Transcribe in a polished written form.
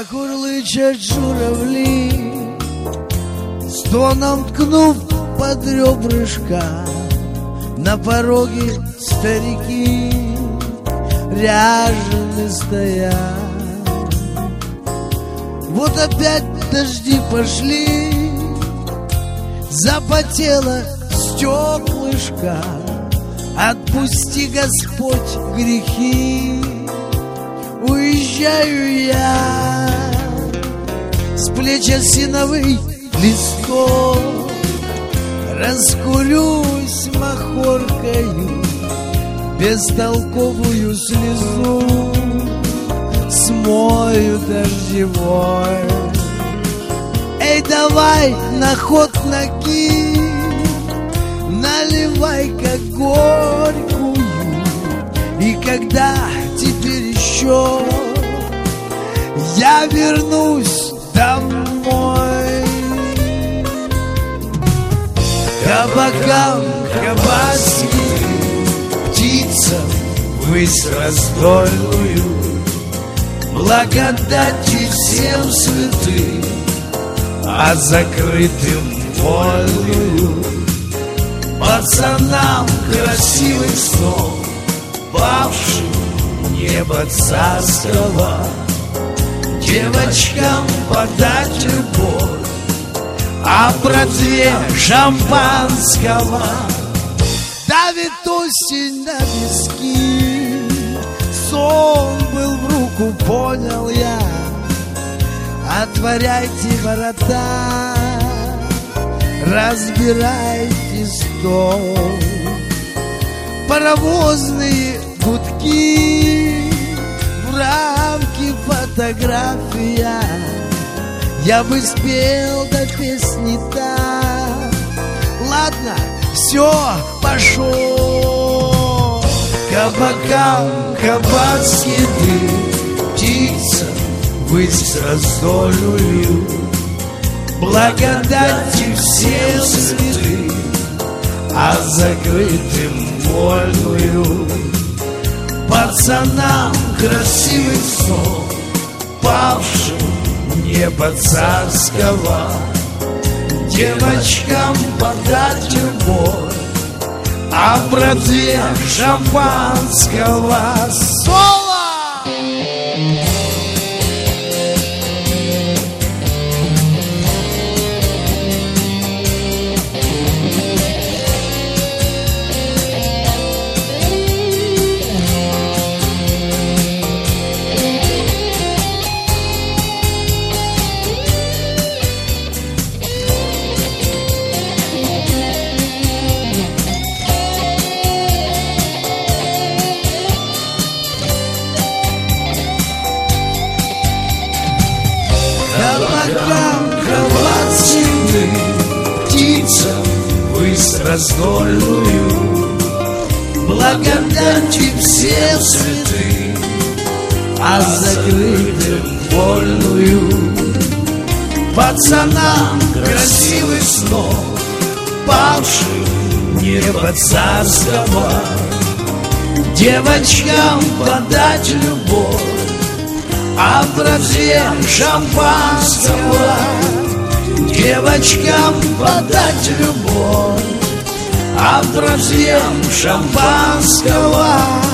как урлычат журавли, стоном ткнув под ребрышко. На пороге старики ряжены стоят. Вот опять дожди пошли, запотело стеклышко. Отпусти, Господь, грехи, уезжаю я. С плеч осиновый листок раскурюсь махоркою, бестолковую слезу смою дождевой. Эй, давай на ход ноги, наливай-ка горькую. И когда теперь еще я вернусь домой, кабакам кабаски, птицам высь раздольную, благодати всем святым, а закрытым вольную. Пацанам красивых снов, павшим небо царского, девочкам подать любовь, а братве шампанского. Давит осень на виски, сон был в руку, понял я. Отворяйте ворота, разбирайте стол. Паровозные гудки, в рамке фотография. Я бы спел до песни так. Ладно, все, пошел. Кабакам кабацкий дым, птицам высь раздольную, благодати всем святым, а закрытым вольную. Пацанам красивых снов, павшим небо царского, девочкам подать любовь, а братве шампанского. Соло! Птицам высь раздольную, благодати всем святым, а закрытым вольную. Пацанам красивых снов, павшим небо царского, девочкам подать любовь, а братве шампанского. Девочкам подать любовь, а братьям шампанского.